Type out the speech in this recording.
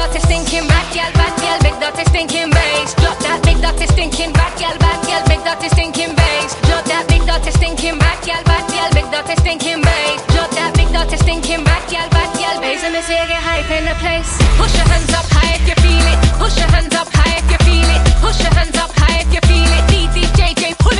dirty stinking bad gal, big dirty stinking bass. Drop that big dirty stinking bad gal, big dirty stinking bass. Drop that big dirty stinking bad gal, big dirty stinking bass. Drop that big dirty stinking bad gal, bass. Let me see you get hype in the place. Push your hands up high if you feel it. Push your hands up high if you feel it. Push your hands up high if you feel it. DDJJ.